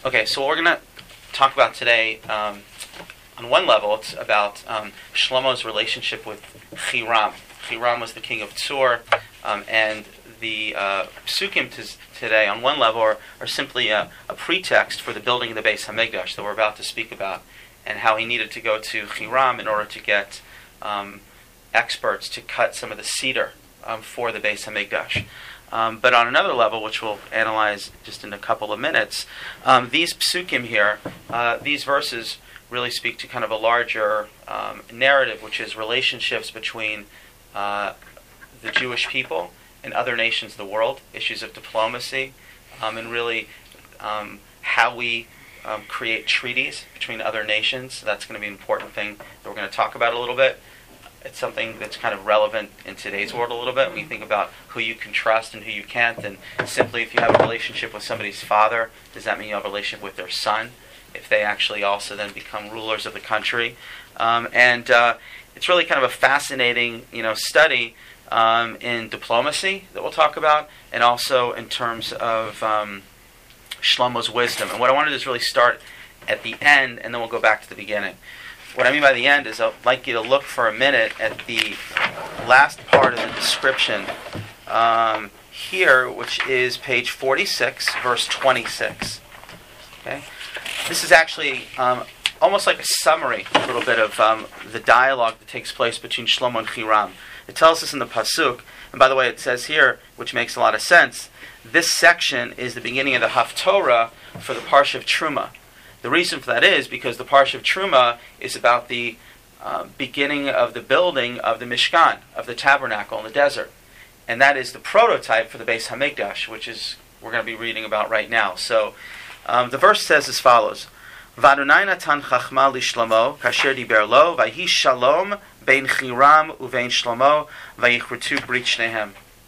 Okay, so what we're going to talk about today, on one level, it's about Shlomo's relationship with Hiram. Hiram was the king of Tzur, and the psukim today, on one level, are simply a pretext for the building of the Beis Hamikdash that we're about to speak about, and how he needed to go to Hiram in order to get experts to cut some of the cedar for the Beis Hamikdash. But on another level, which we'll analyze just in a couple of minutes, these psukim here, these verses really speak to kind of a larger narrative, which is relationships between the Jewish people and other nations of the world, issues of diplomacy, and really how we create treaties between other nations. So that's going to be an important thing that we're going to talk about a little bit. It's something that's kind of relevant in today's world a little bit when you think about who you can trust and who you can't. And simply, if you have a relationship with somebody's father, does that mean you have a relationship with their son? If they actually also then become rulers of the country. And it's really kind of a fascinating, study in diplomacy that we'll talk about, and also in terms of Shlomo's wisdom. And what I want to do is really start at the end, and then we'll go back to the beginning. What I mean by the end is I'd like you to look for a minute at the last part of the description here, which is page 46, verse 26. Okay? This is actually almost like a summary, a little bit of the dialogue that takes place between Shlomo and Hiram. It tells us in the Pasuk, and by the way, it says here, which makes a lot of sense, this section is the beginning of the Haftorah for the Parsha of Truma. The reason for that is because the Parsha of Truma is about the beginning of the building of the Mishkan, of the tabernacle in the desert. And that is the prototype for the Beis Hamikdash, which is we're going to be reading about right now. So the verse says as follows: V'Adonai natan chachma liShlomo kasher diber lo v'hi shalom bein Hiram uvein Shlomo v'yichrutu brit shnehem.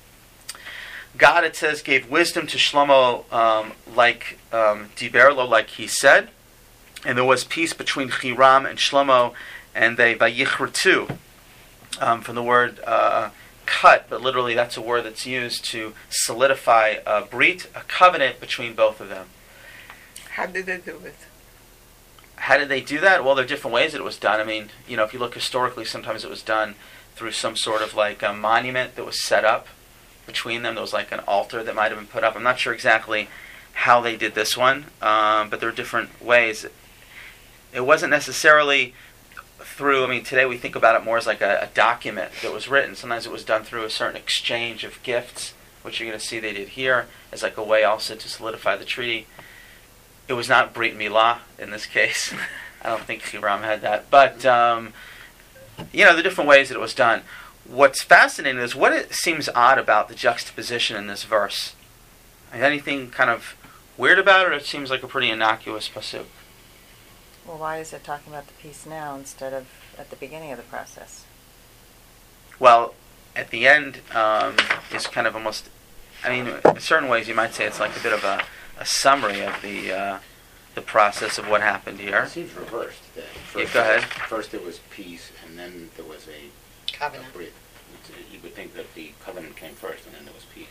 God, it says, gave wisdom to Shlomo like diber lo, like he said. And there was peace between Hiram and Shlomo, and they vayichrutu, from the word cut, but literally that's a word that's used to solidify a brit, a covenant between both of them. How did they do it? How did they do that? Well, there are different ways that it was done. I mean, if you look historically, sometimes it was done through some sort of like a monument that was set up between them. There was like an altar that might have been put up. I'm not sure exactly how they did this one, but there are different ways. It wasn't necessarily through, today we think about it more as like a document that was written. Sometimes it was done through a certain exchange of gifts, which you're going to see they did here, as like a way also to solidify the treaty. It was not Brit Milah in this case. I don't think Hiram had that. But, the different ways that it was done. What's fascinating is what it seems odd about the juxtaposition in this verse. Anything kind of weird about it, or it seems like a pretty innocuous pasuk? Well, why is it talking about the peace now instead of at the beginning of the process? Well, at the end is kind of almost, in certain ways you might say it's like a bit of a summary of the process of what happened here. It seems reversed. Go ahead. First there was peace, and then there was a Covenant. You would think that the covenant came first, and then there was peace.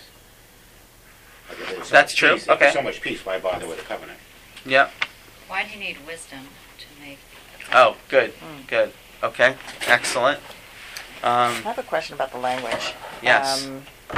That's true. Peace, Okay. If there's so much peace, why bother with a covenant? Yep. Why do you need wisdom to make a Oh, good. Good. Okay. Excellent. I have a question about the language. Yes.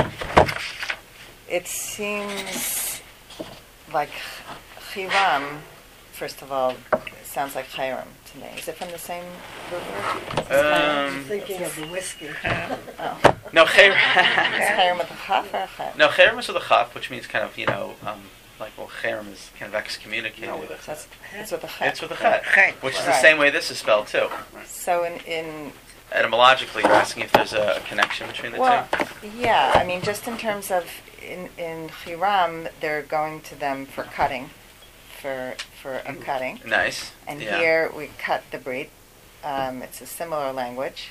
It seems like Hiram, first of all, sounds like Hiram to me. Is it from the same root word? I'm thinking of the whiskey. Oh. No, Is Hiram with a chaf or a chet? No, Cherem is with a chaf, which means kind of, Cherem is kind of excommunicated. No, with a So it's with a chet. It's with a chet, Chet. which is the Right. same way this is spelled too. So in Etymologically, you're asking if there's a connection between the two? yeah, just in terms of in Hiram, they're going to them for cutting, for a cutting. Nice. And Yeah. here we cut the brit. It's a similar language.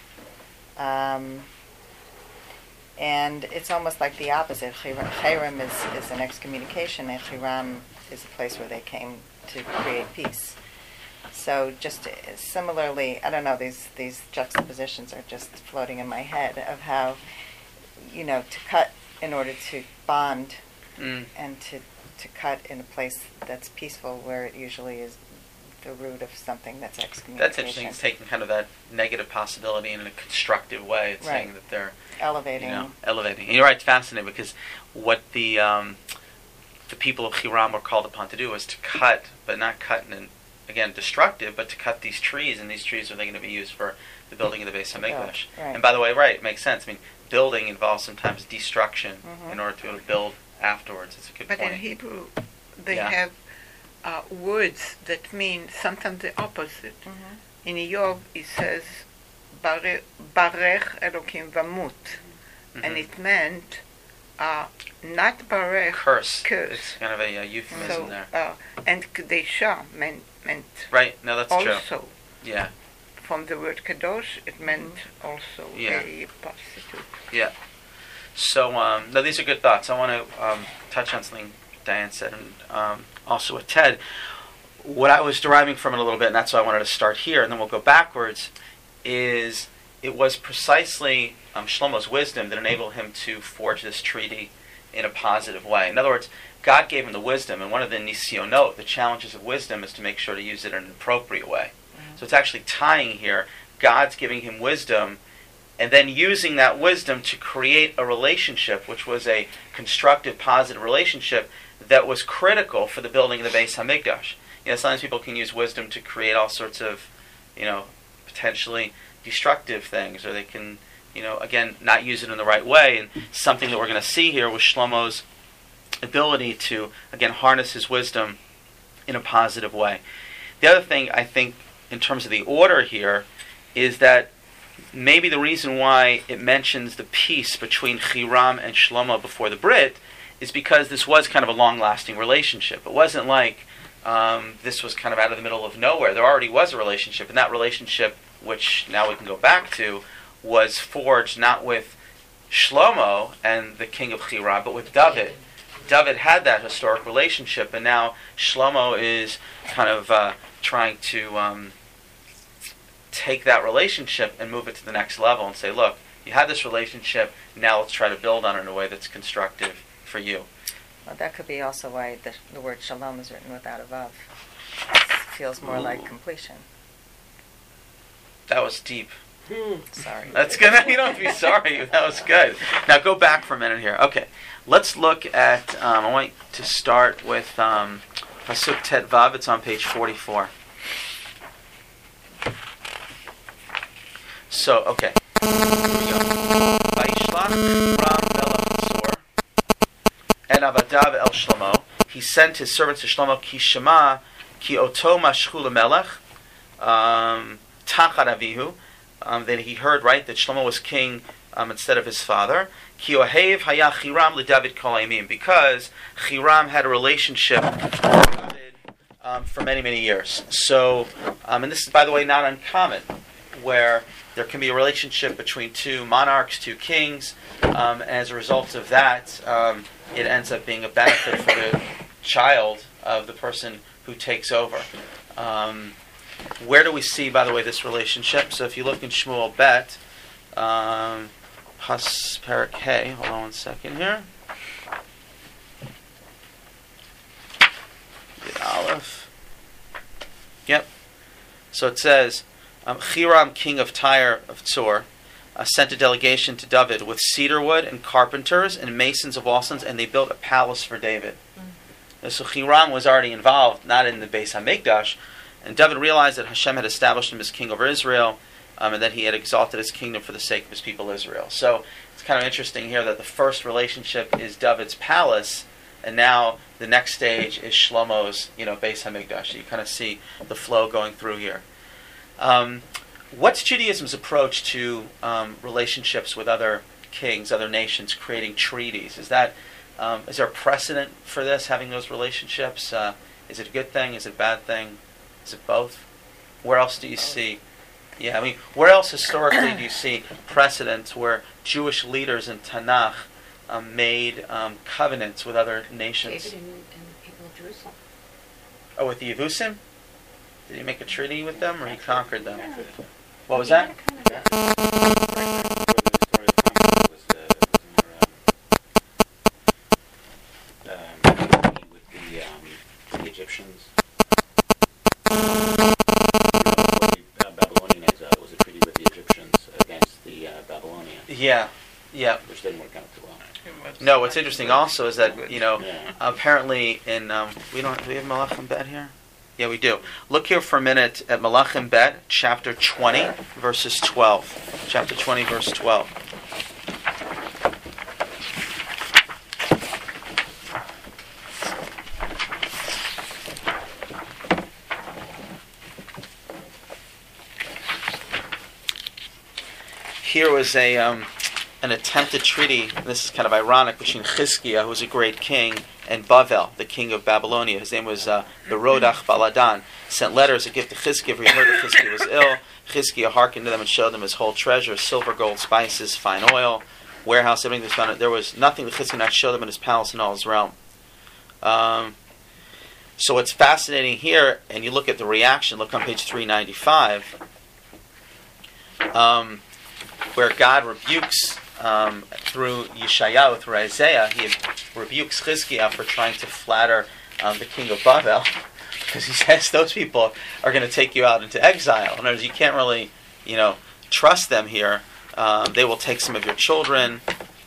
And it's almost like the opposite. Hiram is an excommunication, and Hiram is a place where they came to create peace. So just similarly, I don't know, these juxtapositions are just floating in my head of how, to cut in order to bond and to to cut in a place that's peaceful, where it usually is the root of something that's excommunication. That's interesting. It's taking kind of that negative possibility in a constructive way. It's saying that they're elevating. elevating. And you're right. It's fascinating because what the people of Hiram were called upon to do was to cut, but not cut in an, again, destructive, but to cut these trees, and these trees are they going to be used for the building of the Beis Hamikdash. Right. And by the way, it makes sense. I mean, building involves sometimes destruction in order to build afterwards. It's a good But point. in Hebrew, they Yeah. have words that mean sometimes the opposite. In Iyov, it says, Barech Elokim Vamut. And it meant not Barech, Curse. curse. It's kind of a euphemism there. And Kedesha meant Right? No, that's true. also. Yeah. From the word Kadosh, it meant also Yeah. a prostitute. Yeah. So, no, these are good thoughts. I want to touch on something Diane said, and also with Ted. What I was deriving from it a little bit, and that's why I wanted to start here, and then we'll go backwards, is it was precisely Shlomo's wisdom that enabled him to forge this treaty in a positive way. In other words, God gave him the wisdom, and one of the nisionot, the challenges of wisdom, is to make sure to use it in an appropriate way. So it's actually tying here. God's giving him wisdom, and then using that wisdom to create a relationship, which was a constructive, positive relationship that was critical for the building of the Beis Hamikdash. Sometimes people can use wisdom to create all sorts of, potentially destructive things, or they can, again, not use it in the right way. And something that we're going to see here was Shlomo's ability to, again, harness his wisdom in a positive way. The other thing, I think, in terms of the order here, is that maybe the reason why it mentions the peace between Hiram and Shlomo before the Brit is because this was kind of a long-lasting relationship. It wasn't like this was kind of out of the middle of nowhere. There already was a relationship, and that relationship, which now we can go back to, was forged not with Shlomo and the king of Hiram, but with David. David had that historic relationship, and now Shlomo is kind of trying to take that relationship and move it to the next level and say, look, you had this relationship, now let's try to build on it in a way that's constructive for you. Well, that could be also why the word shalom is written without a vav. It feels more like completion. That was deep. Sorry. That's good. You don't have to be sorry. That was good. Now go back for a minute here. Okay. Let's look at, I want to start with Pasuk Tet Vav. It's on page 44. So, okay. Here we go. Vayishlach Hiram melech Tzor and Avadav el Shlomo. He sent his servants to Shlomo ki shema ki oto mashchu lemelech tachad avihu. Then he heard, right, that Shlomo was king instead of his father. Ki ohev haya Hiram leDavid kol hayamim, because Hiram had a relationship with David for many, many years. So, and this is, by the way, not uncommon, where there can be a relationship between two monarchs, two kings. As a result of that, it ends up being a benefit for the child of the person who takes over. Where do we see, by the way, this relationship? So if you look in Shmuel Bet, Pas Perak Hey, hold on one second here. The Aleph. Yep. So it says, Hiram, king of Tyre of Tzor, sent a delegation to David with cedar wood and carpenters and masons of Walsons, and they built a palace for David. So Hiram was already involved, not in the Beis Hamikdash, and David realized that Hashem had established him as king over Israel, and that he had exalted his kingdom for the sake of his people Israel. So it's kind of interesting here that the first relationship is David's palace, and now the next stage is Shlomo's, Beis Hamikdash. So you kind of see the flow going through here. What's Judaism's approach to relationships with other kings, other nations, creating treaties? Is there a precedent for this, having those relationships? Is it a good thing? Is it a bad thing? Is it both? Where else do you see? Yeah, where else historically do you see precedents where Jewish leaders in Tanakh made covenants with other nations? David and the people of Jerusalem. Oh, with the Yevusim? Did he make a treaty with them, or he conquered them? What was that? Egyptians? The Babylonian exile was a treaty with the Egyptians against the Babylonians, Yeah, yeah. which didn't work out too well. No, what's interesting also is that, Yeah. apparently in, do we have Malachim Bet here? Yeah, we do. Look here for a minute at Malachim Bet, chapter 20, verses 12. Chapter 20, verse 12. Here was an attempted treaty, and this is kind of ironic, between Chizkiah, who was a great king, and Bavel, the king of Babylonia. His name was Berodach Baladan. Sent letters, a gift to Chizkiah, for he heard that Chizkiah was ill. Chizkiah hearkened to them and showed them his whole treasure, silver, gold, spices, fine oil, warehouse, everything was found. There was nothing that Chizkiah not show them in his palace and all his realm. So what's fascinating here, and you look at the reaction, look on page 395, where God rebukes, through Yeshayahu, through Isaiah, he rebukes Chizkiah for trying to flatter the king of Bavel, because he says those people are going to take you out into exile. In other words, you can't really, trust them here. They will take some of your children.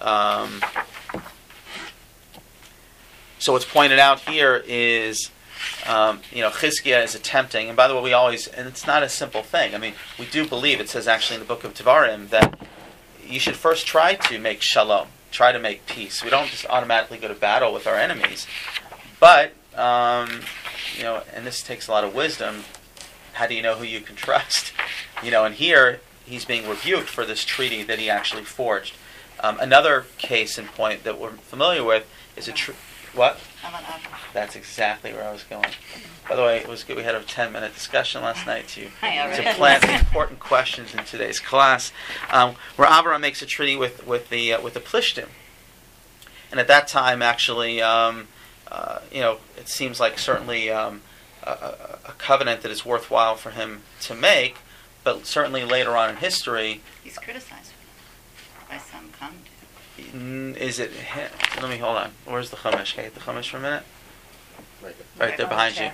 So what's pointed out here is, Chizkiah is attempting, and by the way, and it's not a simple thing. I mean, we do believe, it says actually in the book of Devarim, that you should first try to make shalom, try to make peace. We don't just automatically go to battle with our enemies. But, and this takes a lot of wisdom. How do you know who you can trust? And here, he's being rebuked for this treaty that he actually forged. Another case in point that we're familiar with is what? That's exactly where I was going. By the way, it was good. We had a 10-minute discussion last night to plant the important questions in today's class, where Avraham makes a treaty with the Plishtim, and at that time, actually, it seems like certainly a covenant that is worthwhile for him to make, but certainly later on in history, He's criticized by some commentators. Is it? Let me hold on. Where's the Chumash? Can I get the Chumash for a minute? Right there behind you.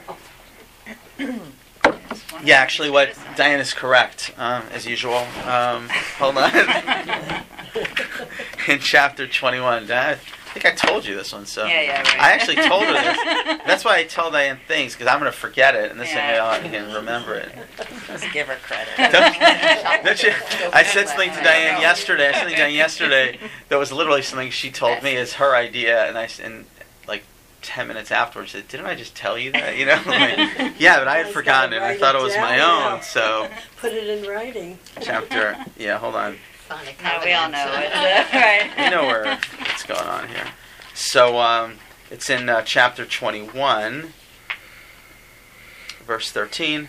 Yeah, actually, what Diane is correct, as usual. Hold on. In chapter 21, I think I told you this one. So Yeah, right. I actually told her this. That's why I tell Diane things, because I'm going to forget it, and this way I can remember it. Just give her credit. I said something to Diane yesterday. That was literally something she told me is her idea, and like 10 minutes afterwards, she said, "Didn't I just tell you that?" Yeah, but I had forgotten it. I thought it was my own. So put it in writing. Chapter. Yeah, hold on. No, we all know it. Right. You know what's going on here. So it's in chapter 21, verse 13.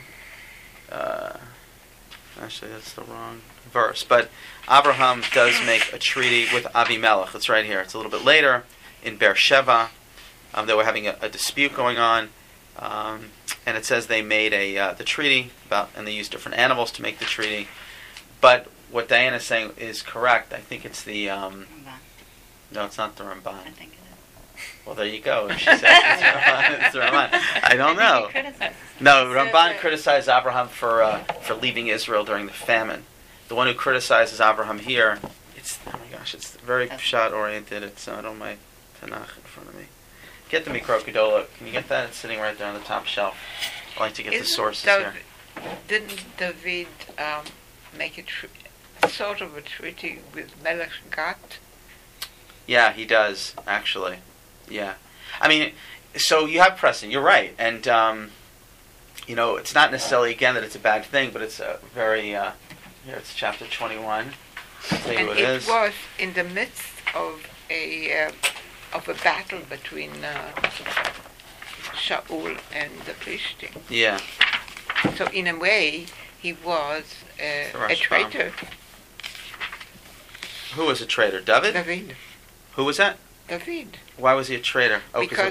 Actually, that's the wrong verse. But Abraham does make a treaty with Avimelech. It's right here. It's a little bit later in Beersheba. They were having a dispute going on. And it says they made the treaty, and they used different animals to make the treaty. But what Diana is saying is correct. I think it's the... no, it's not the Ramban. I think it is. Well, there you go. If she says it's the Ramban. I don't know. No, Ramban criticized Abraham for leaving Israel during the famine. The one who criticizes Abraham here, it's very pshat oriented. It's not on my Tanakh in front of me. Get the Mikro Gedola. Can you get that? It's sitting right there on the top shelf. I like to get the sources here. Didn't David make sort of a treaty with Melech Gat? Yeah, he does, actually. Yeah. I mean, so you have precedent. You're right. And, it's not necessarily, again, that it's a bad thing, but it's a very, here it's chapter 21. I'll tell you And what it was in the midst of a battle between Shaul and the Plishtim. Yeah. So in a way, he was a traitor. Who was a traitor? David? David. Who was that? David. Why was he a traitor? Oh, because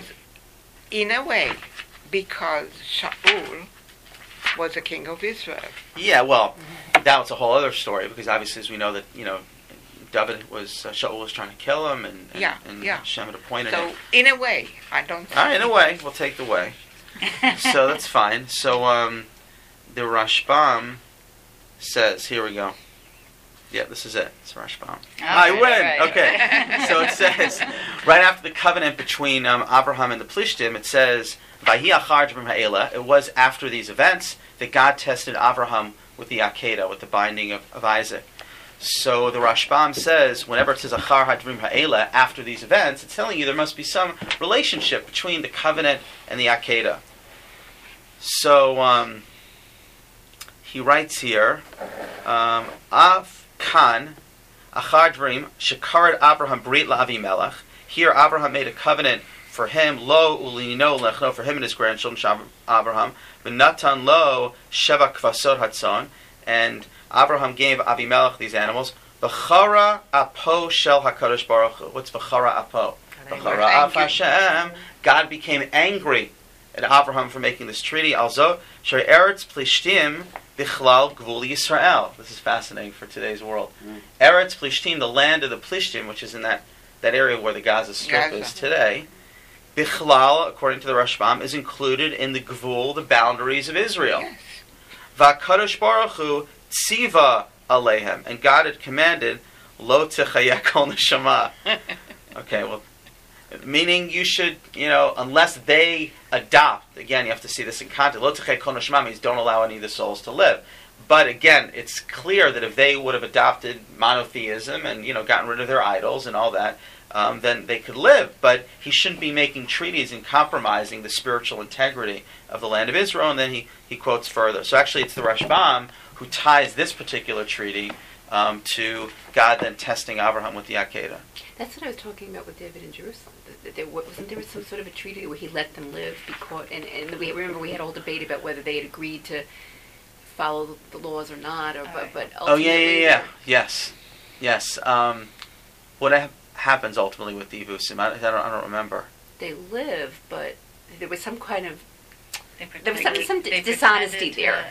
Shaul was the king of Israel. Yeah, well, that was a whole other story, because obviously, as we know, that David was Shaul was trying to kill him, and Shem had appointed him. So in a way, I don't. All right, in a way, we'll take the way. So that's fine. So the Rashbam says, here we go. Yeah, this is it. It's Rashbam. I win. Right. Okay. So it says, right after the covenant between Abraham and the Plishtim, it says, "Vahi achar dvarim ha'ela." It was after these events that God tested Abraham with the Akedah, with the binding of Isaac. So the Rashbam says, whenever it says achar hadvarim ha'ela, after these events, it's telling you there must be some relationship between the covenant and the Akedah. So he writes here, Av Kan achar dvarim shekared Abraham brit la'Avimelech. Here Abraham made a covenant for him, lo ulino lechno, for him and his grandchildren, Abraham, v'natan lo sheva kvasot hatzon, and Abraham gave Avimelech these animals. V'chara apo shel HaKadosh Baruch Hu. What's v'chara apo? V'chara ap Hashem. God became angry at Abraham for making this treaty. Also, Sher Eretz Plishtim bichlal gvul Yisrael. This is fascinating for today's world. Eretz Plishtim, the land of the Plishtim, which is in that area where the Gaza Strip is today, bichlal, according to the Rashbam, is included in the gvul, the boundaries of Israel. Yes. V'Kadosh Baruch Hu tziva alehem, and God had commanded lo techayek kol neshama. Okay, well, meaning you should, unless they adopt. Again, you have to see this in context. Lo techayek kol neshama means don't allow any of the souls to live. But again, it's clear that if they would have adopted monotheism and gotten rid of their idols and all that, then they could live. But he shouldn't be making treaties and compromising the spiritual integrity of the land of Israel. And then he quotes further. So actually, it's the Rashbam who ties this particular treaty to God then testing Abraham with the Akedah. That's what I was talking about with David in Jerusalem. Wasn't there some sort of a treaty where he let them live? Because and we remember we had a whole debate about whether they had agreed to follow the laws or not. But ultimately, yes. What happens ultimately with the Yevusim? I don't remember. They live, but there was some kind of There was some dishonesty there.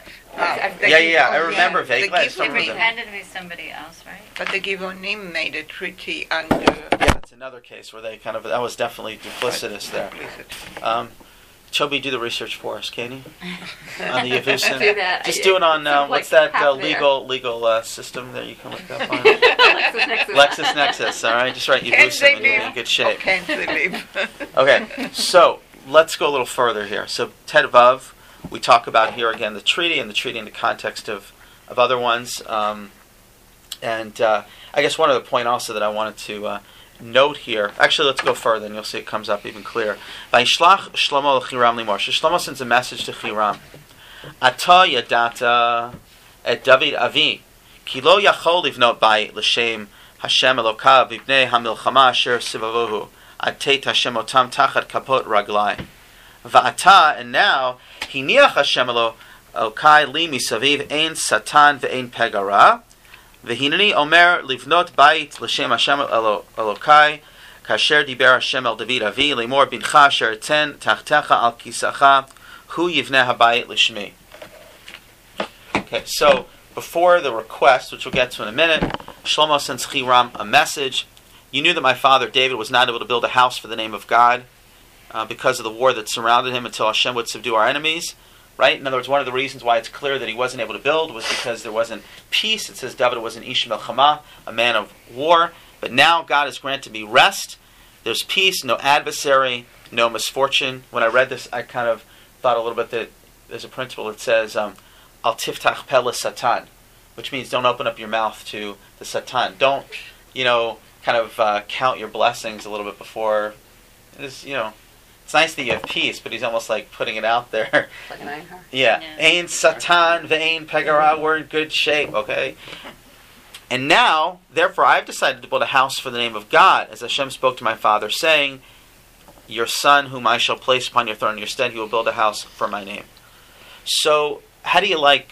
I remember vaguely. They pretended to be somebody else, right? But the Givonim made a treaty under... Yeah, it's another case where they that was definitely duplicitous there. Chobi, do the research for us, can you? On the Yevusim. Do that. Just do it on, what's that legal system that you can look up on? LexisNexis, all right? Just write Yevusim and you'll be in good shape. Can't they live? Okay, so let's go a little further here. So Ted Vav, we talk about here again the treaty in the context of other ones. And I guess one other point also that I wanted to note here. Actually, let's go further, and you'll see it comes up even clearer. Vayishlach Shlomo l'Chiram limor. Shlomo sends a message to Chiram. Ata yadata et David avi ki lo yachol livnot bayit l'shem Hashem Elokav v'bnei hamilchama asher sivavohu atet Hashem otam tachat kapot raglai. Va'ata, and now hiniach Hashem Elokai li misaviv ein satan ve'ein pegara. V'hinani omer livnot bayit l'shem Hashem Elokai kasher diber Hashem el David avi lemor bincha asher ten tachtecha al kisacha hu yivneh habayit l'shmi. Okay, so before the request, which we'll get to in a minute, Shlomo sends Chiram a message. You knew that my father David was not able to build a house for the name of God because of the war that surrounded him until Hashem would subdue our enemies. Right? In other words, one of the reasons why it's clear that he wasn't able to build was because there wasn't peace. It says David was an Ish Melchama, a man of war. But now God has granted me rest. There's peace, no adversary, no misfortune. When I read this, I kind of thought a little bit that there's a principle that says, Al tiftach peh satan, which means don't open up your mouth to the Satan. Don't, kind of count your blessings a little bit before. It's nice that you have peace, but he's almost like putting it out there. Like an iron heart. Yeah. Ein satan ve'ein pegara. We're in good shape, okay? And now, therefore, I've decided to build a house for the name of God, as Hashem spoke to my father, saying, your son, whom I shall place upon your throne in your stead, he will build a house for my name. So, how do you like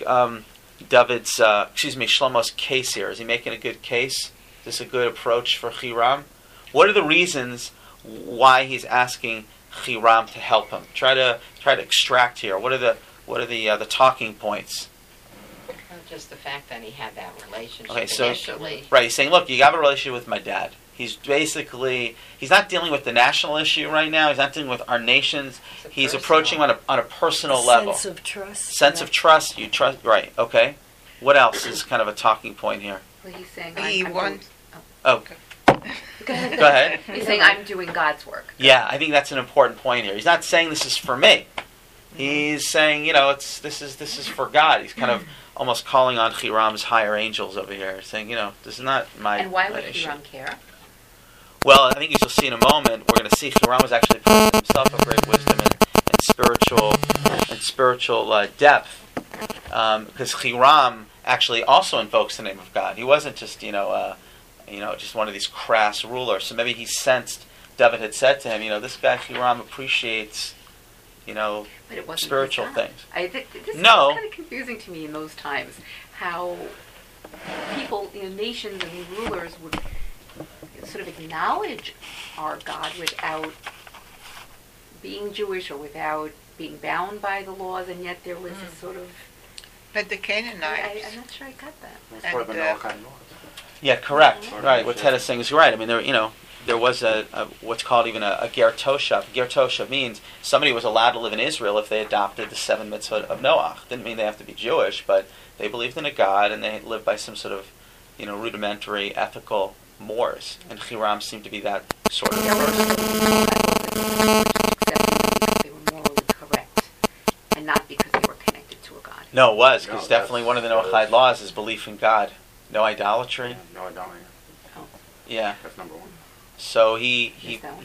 Shlomo's case here? Is he making a good case? Is this a good approach for Chiram? What are the reasons why he's asking Chiram to help him? Try to extract here. What are the talking points? Just the fact that he had that relationship initially. So, right, he's saying, look, you have a relationship with my dad. He's basically, he's not dealing with the national issue right now. He's not dealing with our nations. He's approaching on a personal level. Sense of trust. Sense of trust. You trust, right? Okay. What else is kind of a talking point here? Well, he's saying He I'm wants. Oh, Go ahead. go ahead. He's saying I'm doing God's work. Yeah, I think that's an important point here. He's not saying this is for me. He's saying, this is for God. He's kind of almost calling on Hiram's higher angels over here, saying, this is not my. And why my would issue. Hiram care? Well, I think as you'll see in a moment, we're going to see Hiram was actually possessed himself of great wisdom and spiritual depth, because Hiram actually also invokes the name of God. He wasn't just just one of these crass rulers. So maybe he sensed, David had said to him, this guy Hiram appreciates, But it wasn't spiritual his God. things. This No. is kind of confusing to me in those times, how people, nations and rulers would sort of acknowledge our God without being Jewish or without being bound by the laws, and yet there was a sort of... But the Canaanites. I'm not sure I got that. That's part of the Noahide laws. Yeah, correct. Yeah. Right. What Ted is saying is right. I mean, there was a what's called even a ger toshav. Ger toshav means somebody was allowed to live in Israel if they adopted the 7 mitzvot of Noah. Didn't mean they have to be Jewish, but they believed in a God and they lived by some sort of rudimentary ethical mores. And Hiram seemed to be that sort of person. They were morally correct, and not because they were connected to a God. No, it was, because No, definitely one of the Noahide laws is belief in God. No idolatry. Yeah, no, I don't. Yeah. That's number one. So he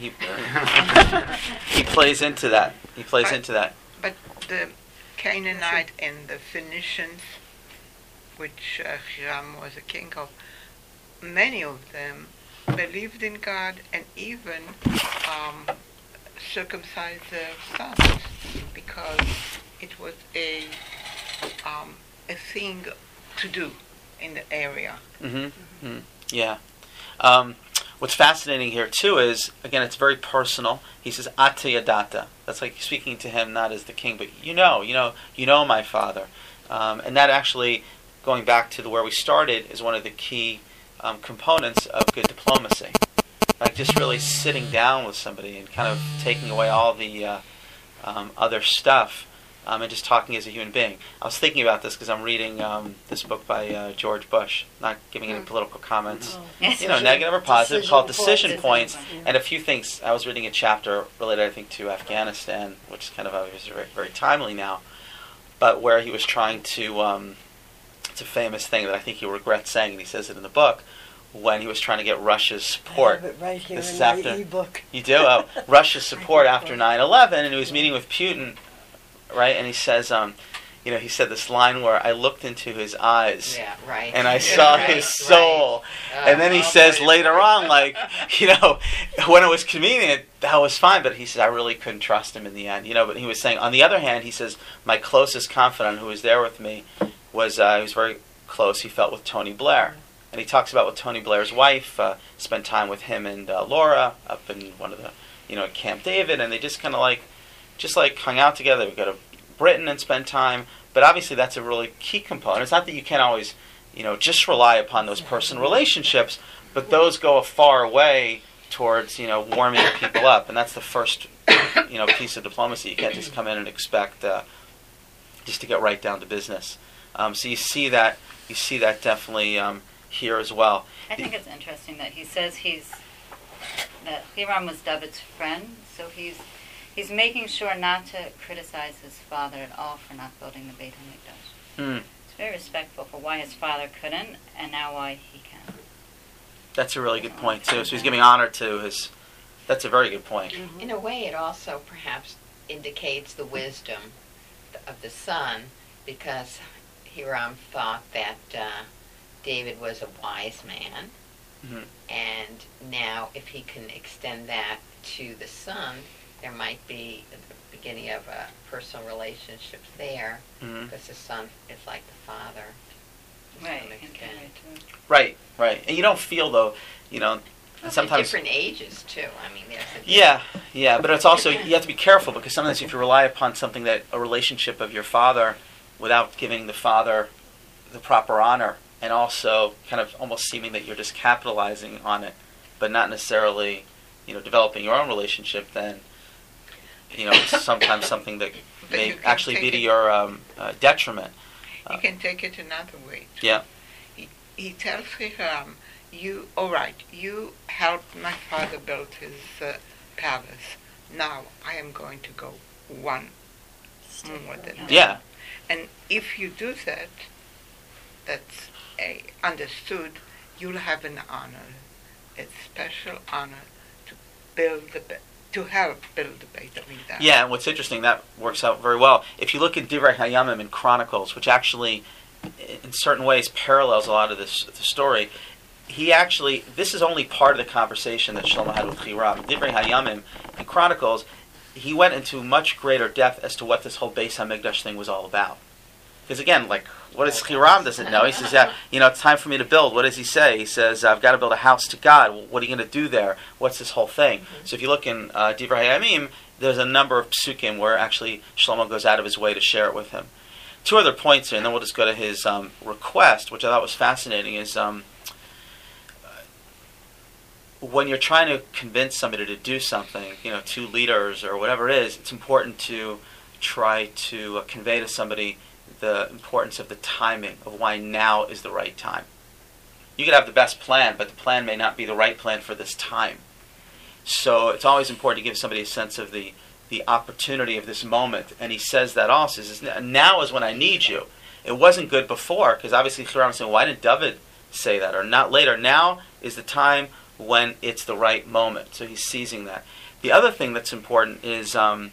plays into that. He plays into that. But the Canaanite and the Phoenicians, which Hiram was a king of, many of them believed in God and even circumcised their sons because it was a thing to do in the area. Mm-hmm. Yeah. What's fascinating here too is, again, it's very personal. He says "Ata yadata." That's like speaking to him not as the king, but you know my father, and that actually, going back to where we started, is one of the key components of good diplomacy. Like just really sitting down with somebody and kind of taking away all the other stuff. And just talking as a human being. I was thinking about this because I'm reading this book by George Bush, not giving any political comments, negative or positive, called Decision Points, and a few things. I was reading a chapter related, I think, to Afghanistan, which is kind of obviously very, very timely now, but where he was trying to, it's a famous thing that I think he regrets saying, and he says it in the book, when he was trying to get Russia's support. I have it right here This in is my after ebook. You do? Russia's support after 9/11, and he was meeting with Putin. Right, and he says, he said this line where I looked into his eyes, Yeah, right. and I saw his soul, and then he says later on, when it was convenient, that was fine, but he said I really couldn't trust him in the end, But he was saying, on the other hand, he says my closest confidant who was there with me was he was very close. He felt with Tony Blair, and he talks about with Tony Blair's wife, spent time with him and Laura up in one of the, at Camp David, and they just kind of just hung out together. We go to Britain and spend time, but obviously that's a really key component. It's not that you can't always, just rely upon those personal relationships, but those go a far way towards, warming people up, and that's the first, piece of diplomacy. You can't just come in and expect just to get right down to business. So you see that definitely here as well. I think it's interesting that he says that Hiram was David's friend, so he's making sure not to criticize his father at all for not building the Beit HaMikdash. It's very respectful for why his father couldn't, and now why he can. That's a really good point, too. So he's giving honor to his... That's a very good point. Mm-hmm. In a way, it also perhaps indicates the wisdom of the son, because Hiram thought that David was a wise man, and now if he can extend that to the son, there might be the beginning of a personal relationship there, because the son is like the father. Right. Right. And you don't feel, though, sometimes... different ages, too. I mean, there's a... Yeah, but it's also, you have to be careful, because sometimes if you rely upon something a relationship of your father, without giving the father the proper honor, and also kind of almost seeming that you're just capitalizing on it, but not necessarily, developing your own relationship, then, it's sometimes something that But may you can actually take be to it- your detriment. You can take it another way. too. Yeah. He tells Hiram, all right, you helped my father build his palace. Now I am going to go one more than that. Yeah. And if you do that, that's understood, you'll have an honor, a special honor to help build the Beit HaMikdash. Yeah, and what's interesting, that works out very well. If you look at Divrei Hayamim in Chronicles, which actually, in certain ways, parallels a lot of the story, this is only part of the conversation that Shlomo had with Hiram. Divrei Hayamim in Chronicles, he went into much greater depth as to what this whole Beis HaMikdash thing was all about. Because again, what is Hiram doesn't know? He says, it's time for me to build. What does he say? He says, I've got to build a house to God. Well, what are you going to do there? What's this whole thing? Mm-hmm. So if you look in Divrei Hayamim, there's a number of psukim where actually Shlomo goes out of his way to share it with him. Two other points here, and then we'll just go to his request, which I thought was fascinating, is when you're trying to convince somebody to do something, two leaders or whatever it is, it's important to try to convey to somebody the importance of the timing, of why now is the right time. You could have the best plan, but the plan may not be the right plan for this time. So it's always important to give somebody a sense of the opportunity of this moment. And he says that also. He says, now is when I need you. It wasn't good before, because obviously Hiram is saying, why didn't David say that? Or not later. Now is the time when it's the right moment. So he's seizing that. The other thing that's important is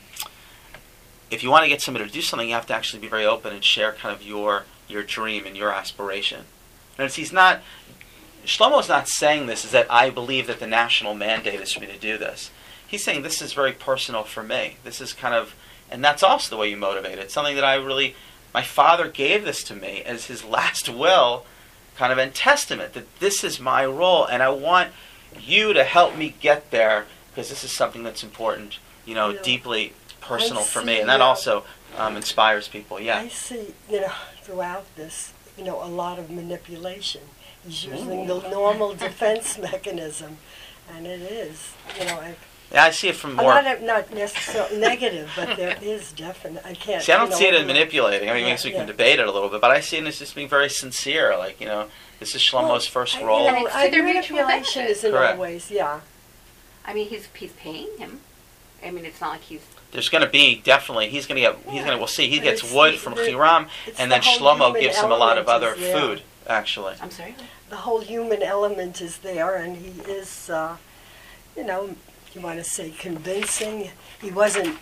if you want to get somebody to do something, you have to actually be very open and share kind of your dream and your aspiration. And Shlomo's not saying this is that I believe that the national mandate is for me to do this. He's saying this is very personal for me. This is kind of, and that's also the way you motivate it. It's something that my father gave this to me as his last will, kind of in testament, that this is my role, and I want you to help me get there, because this is something that's important, deeply personal for me, and that also inspires people. Yeah. I see, throughout this, a lot of manipulation. He's using the normal defense mechanism, and it is, I see it from more. Not necessarily negative, but there is definite. I can't. See, I don't see it as manipulating. I mean, we can debate it a little bit, but I see it as just being very sincere. This is Shlomo's first role. Manipulation isn't Correct. Always, yeah. I mean, he's paying him. I mean, it's not like he's. There's going to be definitely. We'll see. He gets wood from Hiram, and then Shlomo gives him a lot of other food. Actually, I'm sorry. The whole human element is there, and he is, you want to say convincing. He wasn't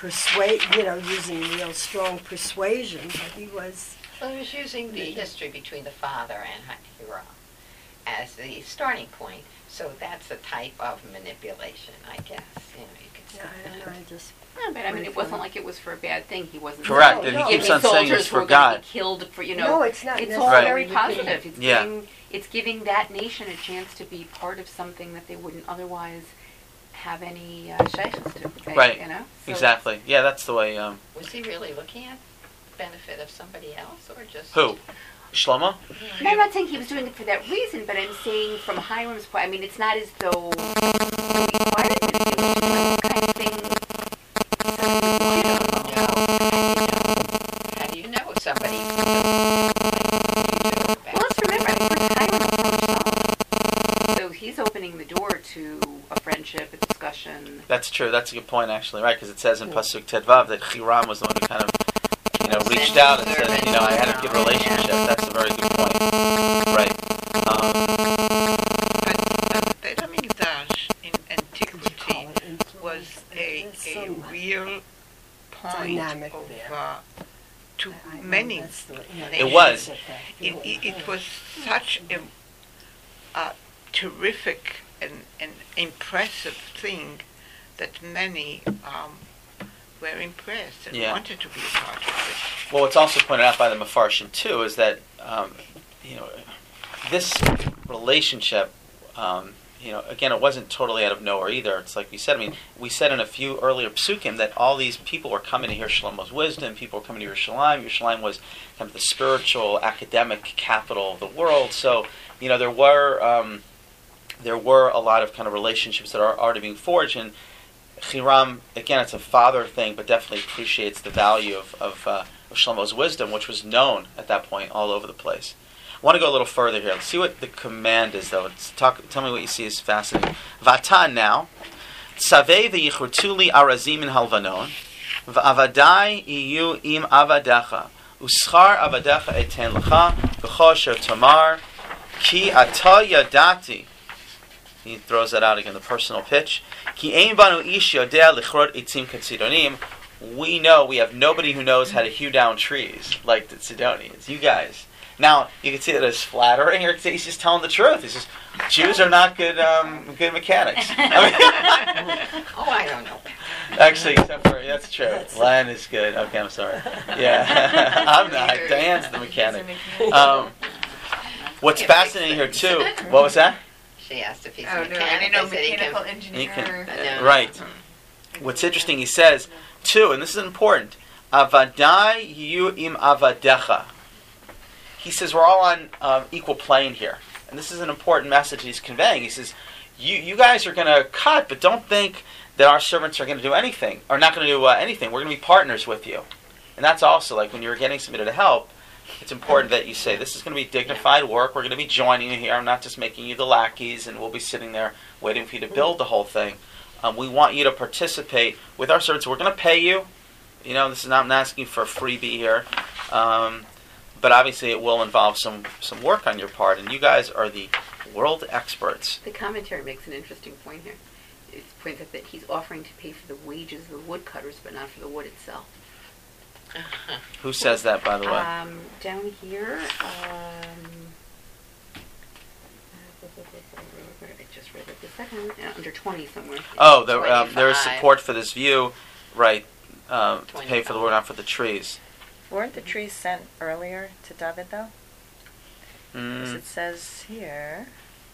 using real strong persuasion, but he was. Well, he was using the history between the father and Hiram as the starting point. So that's a type of manipulation, I guess. You could say that. No, but I mean, it wasn't like it was for a bad thing. He wasn't. Correct, and he keeps on saying it's for God. Killed for No, it's not. It's all Right. very positive. Yeah. It's giving that nation a chance to be part of something that they wouldn't otherwise have any shaykhs to. Right. So Exactly. Yeah, that's the way. Was he really looking at the benefit of somebody else, or just Who? Shlomo? No, I'm not saying he was doing it for that reason, but I'm saying from Hiram's point, I mean, it's not as though he required him to do it. Like, kind of thing. How do you know somebody? Well, let's remember, when Hiram approached Solomon, so he's opening the door to a friendship, a discussion. That's true. That's a good point, actually, right? Because it says in Pasuk Tedvav that Hiram was the one who kind of, reached out and said, I had a good relationship. That's a very good point. Right. But Beit HaMikdash in antiquity was a real point Dynamic of there. to many. It was. It was such a terrific and impressive thing that many were impressed and wanted to be a part of it. Well, what's also pointed out by the Mefarshim too is that this relationship, again, it wasn't totally out of nowhere either. It's like we said. I mean, we said in a few earlier psukim that all these people were coming to hear Shlomo's wisdom. People were coming to Yerushalayim. Yerushalayim was kind of the spiritual, academic capital of the world. So, there were there were a lot of kind of relationships that are already being forged, and Hiram, again, it's a father thing, but definitely appreciates the value of Shlomo's wisdom, which was known at that point all over the place. I want to go a little further here. Let's see what the command is, though. Tell me what you see is fascinating. Vatan now, Tzaveh v'yichurtuli arazim in halvanon, v'avadai iyu im avadecha, uschar avadecha eten lecha, v'chosher tamar, ki ata yadati. He throws that out again, the personal pitch. Ki ein banu ish yodea lichrot etzim katzidonim. We know, we have nobody who knows how to hew down trees like the Sidonians. You guys. Now, you can see that as flattering, or he's just telling the truth. He says, Jews are not good mechanics. I don't know. Actually, except for, that's true. Len is good. Okay, I'm sorry. Yeah, I'm not. Diane's the mechanic. What's fascinating here, too, what was that? She asked if he's Oh, a no, mechanic. I know I said he mechanical can. engineer. Right. What's interesting, he says, too, and this is important, Avadai yu im avadecha. He says we're all on equal plane here. And this is an important message he's conveying. He says, you guys are going to cut, but don't think that our servants are going to do anything, or not going to do anything. We're going to be partners with you. And that's also, like, when you're getting somebody to help, it's important that you say, this is going to be dignified work. We're going to be joining you here. I'm not just making you the lackeys, and we'll be sitting there waiting for you to build the whole thing. We want you to participate with our servants. We're going to pay you. You know, this is not, I'm not asking for a freebie here. But obviously it will involve some work on your part, and you guys are the world experts. The commentary makes an interesting point here. It points out that he's offering to pay for the wages of the woodcutters, but not for the wood itself. Who says that, by the way? Down here, I just read it the second, under 20 somewhere. Oh, there is support for this view, right, to pay for the wood, not for the trees. Weren't the trees sent earlier to David, though? As it says here,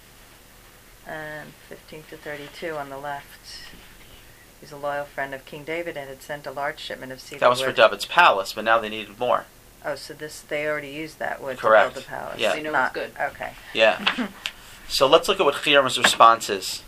15 to 32 on the left. He's a loyal friend of King David and had sent a large shipment of cedar wood. That was for David's palace, but now they needed more. Oh, so they already used that wood Correct. to build the palace. Yeah. They know it's good. Okay. Yeah. So let's look at what Hiram's response is.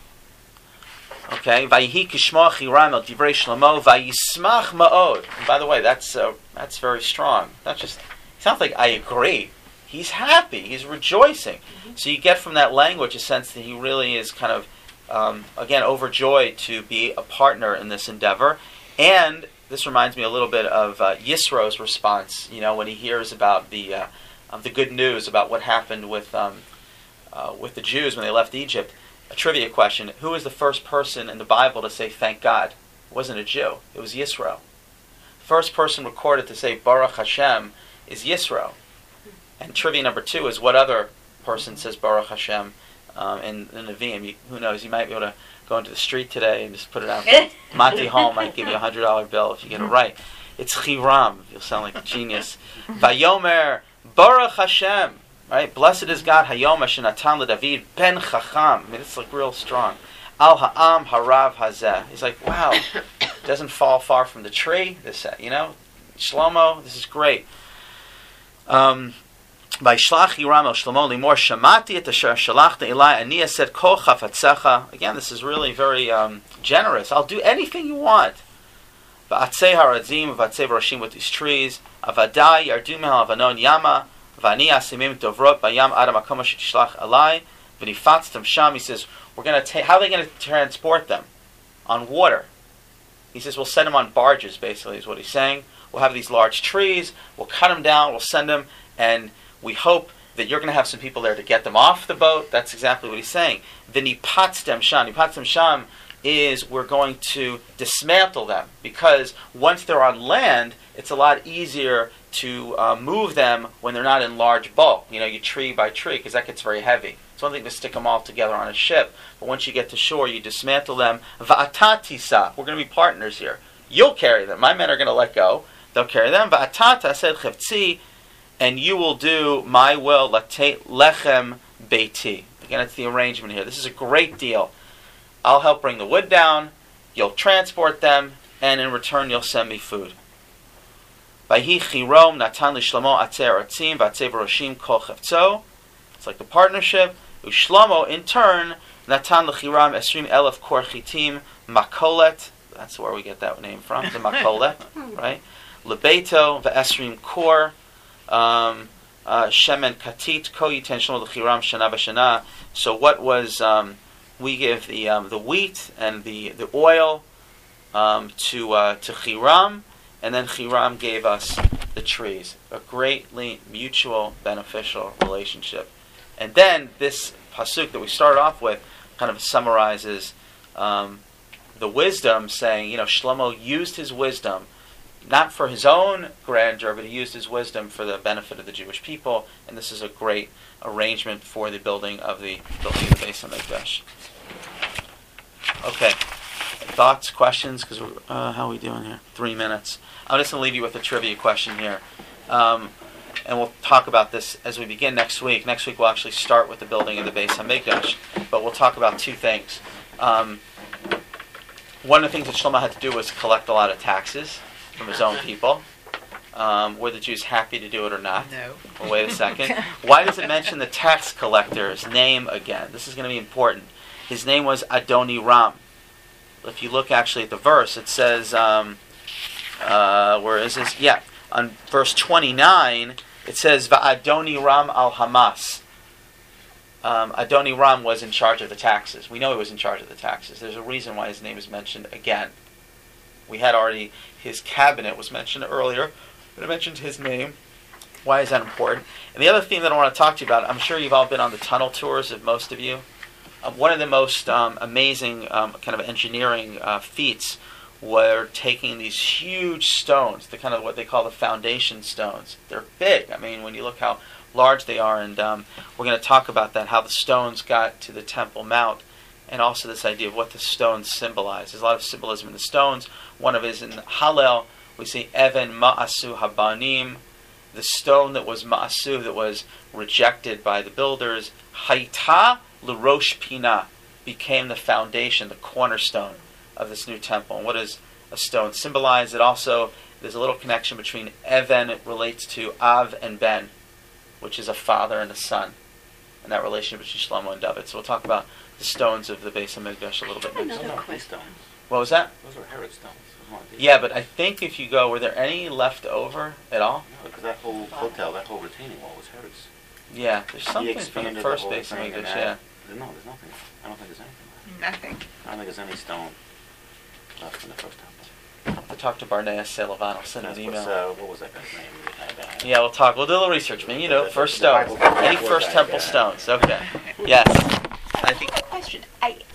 Okay, Vayihi kishma Hiram el divrei Shlomo vayismach ma'od. And by the way, that's very strong. Not just, it sounds like I agree. He's happy. He's rejoicing. Mm-hmm. So you get from that language a sense that he really is kind of, again, overjoyed to be a partner in this endeavor. And this reminds me a little bit of Yisro's response. You know, when he hears about the good news about what happened with the Jews when they left Egypt. A trivia question: who was the first person in the Bible to say "Thank God"? It wasn't a Jew. It was Yisro. First person recorded to say Baruch Hashem is Yisro. And trivia number 2 is what other person says Baruch Hashem in the Nevi'im? Who knows? You might be able to go into the street today and just put it out. Monty Hall might give you $100 bill if you get it right. It's Hiram. You'll sound like a genius. Vayomer Baruch Hashem. Right? Blessed is God, Hayom Hashanatan LeDavid Ben Chacham. I mean, it's like real strong. Al Ha'am Harav Hazeh. He's like, wow, doesn't fall far from the tree. This, Shlomo, this is great. By Shlach Hiram el Shlomo Limor Shamati et Asher Shalachta Elai Ani Ased Kol Chafatzecha. Again, this is really very generous. I'll do anything you want. Va'atzei Haradzim, Va'atzei Roshim with these trees. Avadai Yardu Mehal Avanon Yama. Vani asimim dovrot bayam adam akoma shetishlach alai v'nifatztem sham. He says, we're going to how are they going to transport them? On water. He says, we'll send them on barges, basically, is what he's saying. We'll have these large trees, we'll cut them down, we'll send them, and we hope that you're going to have some people there to get them off the boat. That's exactly what he's saying. V'nipatztem sham. Nipatztem sham is we're going to dismantle them, because once they're on land, it's a lot easier to move them when they're not in large bulk. You know, you tree by tree, because that gets very heavy. It's one thing to stick them all together on a ship, but once you get to shore, you dismantle them. Va'atatisa, we're going to be partners here. You'll carry them. My men are going to let go. They'll carry them. Va'atata said chevtzi, and you will do my will. Lechem beiti. Again, it's the arrangement here. This is a great deal. I'll help bring the wood down. You'll transport them, and in return, you'll send me food. Vayhi chirom natan lishlomo atzei aratzim v'atzei v'roshim kol chevtzo. It's like the partnership. Ushlomo, in turn, Natan l'chiram esrim elef kor chitim makolet. That's where we get that name from, the makolet, right? Lebeito ve'esrim kor shemen katit ko yiten shlomo l'chiram shana b'shana. So what was we give the wheat and the oil to Hiram, and then Hiram gave us the trees. A greatly mutual beneficial relationship. And then this pasuk that we started off with kind of summarizes the wisdom, saying, Shlomo used his wisdom not for his own grandeur, but he used his wisdom for the benefit of the Jewish people, and this is a great arrangement for the building of the Beis HaMikdash. Okay, thoughts, questions? Because how are we doing here? 3 minutes. I'm just going to leave you with a trivia question here, and we'll talk about this as we begin next week. Next week we'll actually start with the building of the Beis HaMikdash, but we'll talk about two things. One of the things that Shlomo had to do was collect a lot of taxes from his own people. Were the Jews happy to do it or not? No. Well, wait a second. Why does it mention the tax collector's name again? This is going to be important. His name was Adoniram. If you look actually at the verse, it says, where is this? Yeah, on verse 29, it says, Va'Adoniram al Hamas. Adoniram was in charge of the taxes. We know he was in charge of the taxes. There's a reason why his name is mentioned again. We had already, his cabinet was mentioned earlier, but I mentioned his name. Why is that important? And the other thing that I want to talk to you about, I'm sure you've all been on the tunnel tours, of most of you. One of the most amazing kind of engineering feats were taking these huge stones, the kind of what they call the foundation stones. They're big. I mean, when you look how large they are, and we're going to talk about that, how the stones got to the Temple Mount, and also this idea of what the stones symbolize. There's a lot of symbolism in the stones. One of it is in Hallel, we see Even Ma'asu Habanim, the stone that was Ma'asu, that was rejected by the builders. Haita L'Rosh Pina became the foundation, the cornerstone of this new temple. And what does a stone symbolize? It also, there's a little connection between Even, it relates to Av and Ben, which is a father and a son, and that relationship between Shlomo and David. So we'll talk about the stones of the Beis HaMikdash a little bit next No, week. stones. What was that? Those are Herod stones. Yeah, but I think if you go, were there any left over at all? No, because that whole hotel, that whole retaining wall was Herod's. Yeah, there's He something from the expanded first whole Beis thing, and HaMikdash, yeah. No, there's nothing. I don't think there's anything left. Nothing. I don't think there's any stone left in the first temple. I'll have to talk to Barnea Selavan. I'll send him an email. What was that guy's name? Yeah, we'll talk. We'll do a little research, man. First stones. Any first temple stones. Okay. Yes. I think Question. I